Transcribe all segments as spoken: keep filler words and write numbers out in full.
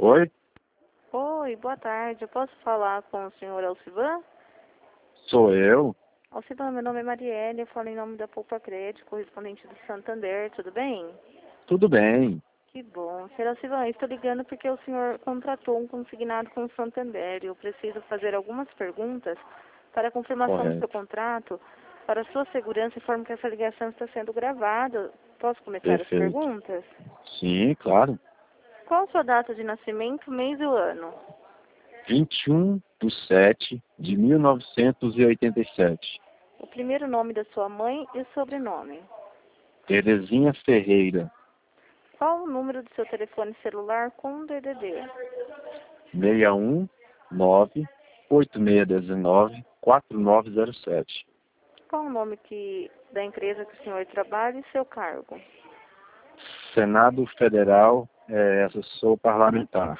Oi? Oi, boa tarde. Eu posso falar com o senhor Alcivan? Sou eu? Alcivan, meu nome é Marielle, eu falo em nome da Poupa Crédito, correspondente do Santander, tudo bem? Tudo bem. Que bom. Senhor Alcivan, estou ligando porque o senhor contratou um consignado com o Santander. Eu preciso fazer algumas perguntas para a confirmação do seu Correto. contrato, para a sua segurança, informo que essa ligação está sendo gravada. Posso começar as Perfeito. perguntas? Sim, claro. Qual a sua data de nascimento, mês e o ano? vinte e um de sete de mil novecentos e oitenta e sete. O primeiro nome da sua mãe e o sobrenome. Terezinha Ferreira. Qual o número do seu telefone celular com D D D? seis um nove oito seis um nove quatro nove zero sete. Qual o nome que, da empresa que o senhor trabalha e seu cargo? Senado Federal, é, assessor parlamentar.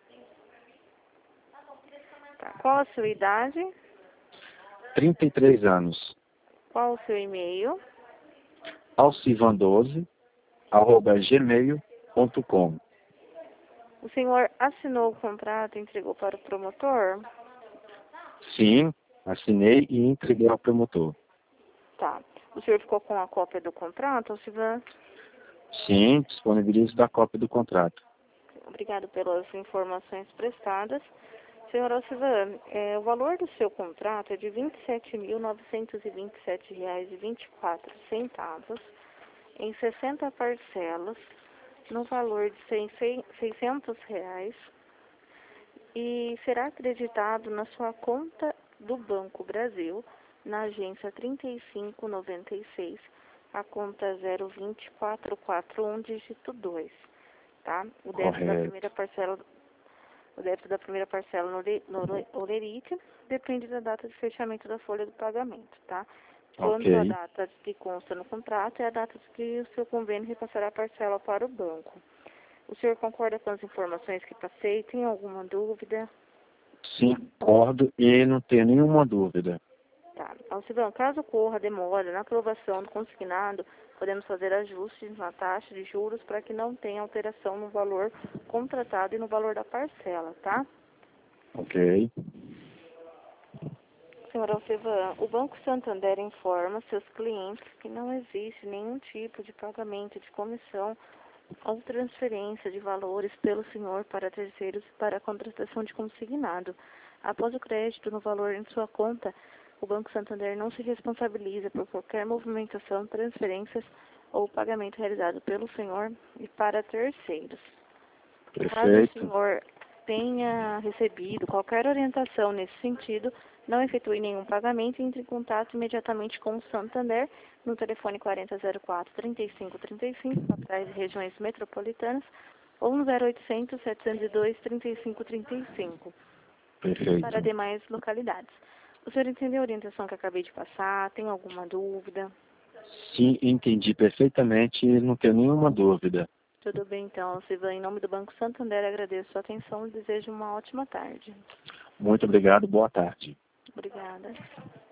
Tá. Qual a sua idade? trinta e três anos. Qual o seu e-mail? alcivan doze arroba gmail ponto com. O senhor assinou o contrato e entregou para o promotor? Sim, assinei e entreguei ao promotor. Tá. O senhor ficou com a cópia do contrato, Alcivan? Sim, disponibilizo da cópia do contrato. Obrigado pelas informações prestadas. Senhor Alcivan, é, o valor do seu contrato é de vinte e sete mil novecentos e vinte e sete reais e vinte e quatro centavos em sessenta parcelas, no valor de seiscentos reais, e será acreditado na sua conta do Banco Brasil, na agência trinta e cinco noventa e seis, a conta zero dois quatro quatro um, dígito dois, tá? O débito da Correto. primeira parcela, o débito da primeira parcela no, le- no le- Olerite depende da data de fechamento da folha do pagamento, tá? Quanto à Ok. data que consta no contrato, é a data de que o seu convênio repassará a parcela para o banco. O senhor concorda com as informações que passei? Tem alguma dúvida? Sim, concordo e não tenho nenhuma dúvida. Tá. Alcivan, caso ocorra demora na aprovação do consignado, podemos fazer ajustes na taxa de juros para que não tenha alteração no valor contratado e no valor da parcela, tá? Ok. Senhor Alcivan, o Banco Santander informa seus clientes que não existe nenhum tipo de pagamento de comissão ou transferência de valores pelo senhor para terceiros para a contratação de consignado. Após o crédito no valor em sua conta, o Banco Santander não se responsabiliza por qualquer movimentação, transferências ou pagamento realizado pelo senhor e para terceiros. Caso o Perfeito. senhor tenha recebido qualquer orientação nesse sentido, não efetue nenhum pagamento e entre em contato imediatamente com o Santander no telefone quarenta zero quatro, trinta e cinco trinta e cinco, atrás de regiões metropolitanas, ou no zero oitocentos, setecentos e dois, trinta e cinco trinta e cinco, para Perfeito. demais localidades. O senhor entendeu a orientação que acabei de passar? Tem alguma dúvida? Sim, entendi perfeitamente e não tenho nenhuma dúvida. Tudo bem, então, Silvana. Em nome do Banco Santander, agradeço a sua atenção e desejo uma ótima tarde. Muito obrigado, boa tarde. Obrigada.